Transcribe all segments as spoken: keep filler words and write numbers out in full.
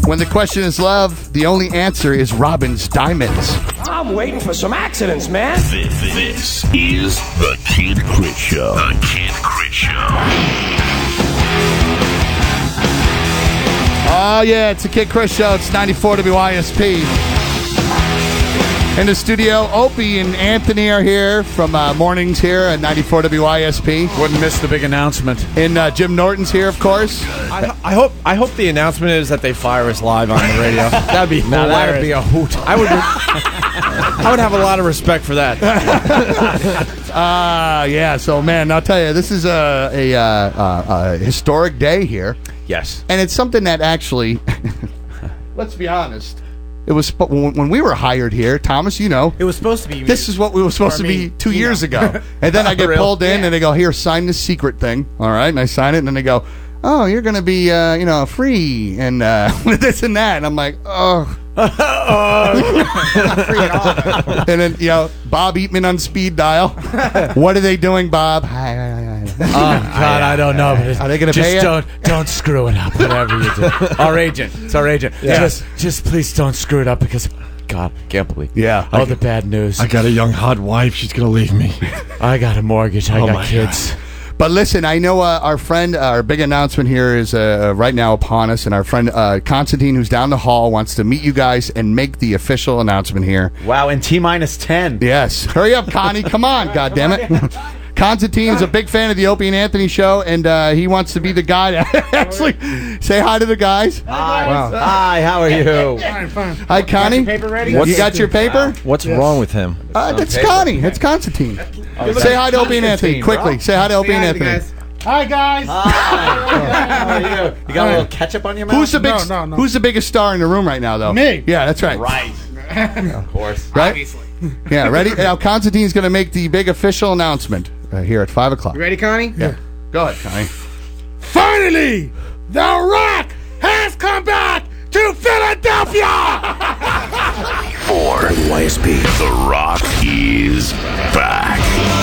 When the question is love, the only answer is Robin's Diamonds. I'm waiting for some accidents, man. This, this is the Kid Crit Show. The Kid Crit Show. Oh, yeah, it's the Kid Chris Show. It's ninety-four W I S P. In the studio, Opie and Anthony are here from uh, mornings here at ninety-four W I S P. Wouldn't miss the big announcement. And uh, Jim Norton's here, of course. I, I hope I hope the announcement is that they fire us live on the radio. That'd be Now that'd be a hoot. I would I would have a lot of respect for that. Uh, yeah, so, man, I'll tell you, this is a, a, uh, uh, a historic day here. Yes. And it's something that actually, let's be honest, it was sp- when when we were hired here, Thomas, you know. It was supposed to be. This is what we were supposed For to me, be two you years know. ago. And then I get Really? pulled in Yeah. and they go, here, sign this secret thing. All right. And I sign it and then they go, oh, you're going to be, uh, you know, free and uh, this and that. And I'm like, oh. Not free at all. And then, you know, Bob Eatman on speed dial. What are they doing, Bob? Hi, hi, hi, hi. Oh, God, I don't know. But Are they gonna just pay you? don't don't screw it up. Whatever you do, our agent. It's our agent. Yeah. Just just please don't screw it up because, God, I can't believe. Yeah. All the bad news. I got a young hot wife. She's gonna leave me. I got a mortgage. I Oh, got my kids. But listen, I know uh, our friend, uh, our big announcement here is uh, right now upon us, and our friend uh, Constantine, who's down the hall, wants to meet you guys and make the official announcement here. Wow, and T minus ten. Yes. Hurry up, Connie. Come on, goddammit. Constantine is a big fan of the Opie and Anthony show, and uh, he wants to be the guy to actually say hi to the guys. Hi, hi. How are you? Fine, fine. Hi, Connie. Got your paper ready? You got your paper? What's wrong with him? Uh, that's paper. Connie. That's Constantine. Say hi to Opie and Anthony, Constantine, quickly. bro. Say hi to Opie and Hi, Anthony. guys. Hi, guys. How are you? You got a little ketchup on your mouth? Who's the big? No, no, no. Who's the biggest star in the room right now, though? Me. Yeah, that's right. Right. Of course. Right? Obviously. Yeah, ready? Now Constantine's going to make the big official announcement uh, here at five o'clock. You ready, Connie? Yeah. Go ahead, Connie. Finally, The Rock has come back to Philadelphia. For W I S P, The Rock is back.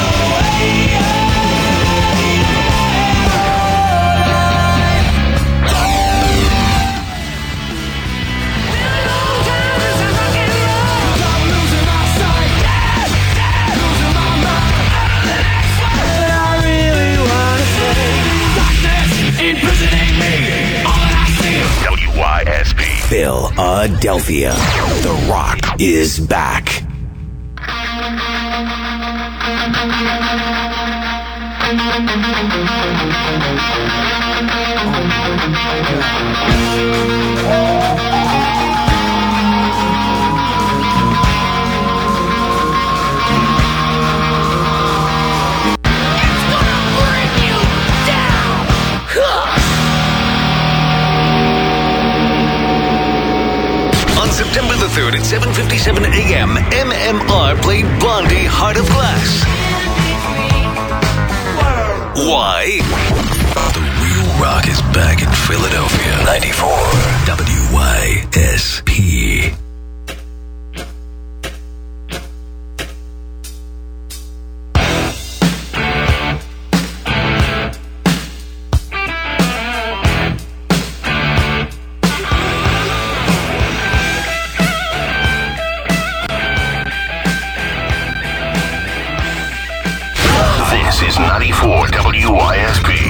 W I S P. Philadelphia. The Rock is back. September the third at seven fifty-seven a.m., M M R played Blondie Heart of Glass. Why? The real rock is back in Philadelphia. ninety-four W I S P. This is ninety-four W I S P.